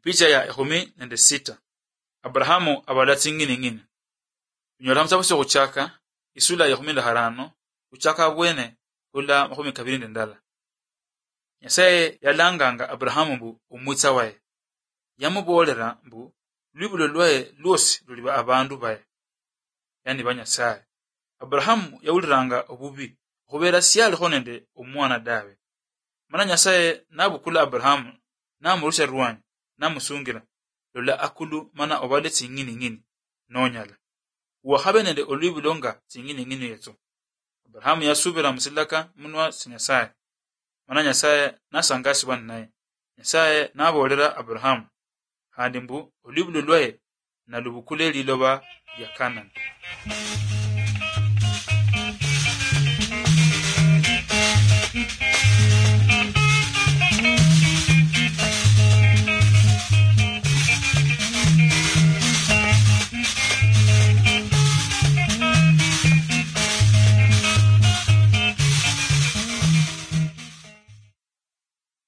Picha ya 16. Abrahamu abala tsingine ngine. Nyola msabuso kuchaka isula ya 15 kuchaka bwene kula 12 ndala. Nyasaye yalanganga Abrahamu mbu umwitsa wae. Yamubolera mbu lubulo lwae lwosi luliba abandu bae. Yani banyasaye. Abrahamu yauliranga obubi kubera siyali honende omwana dawe. Mana Nyasaye nabukula Abrahamu namurusha ruwanyi namusungira lola akulu mana obale tsingine nonyala. Uwahabe nende olubulonga tsingine yetu. Abrahamu yasubira musilaka munwa sinyasaye. Mana Nyasaye nasangasi bwana naye. Nyasaye nabolera Abrahamu handi mbu olubulo lwae na lubukule liloba ya Kanani.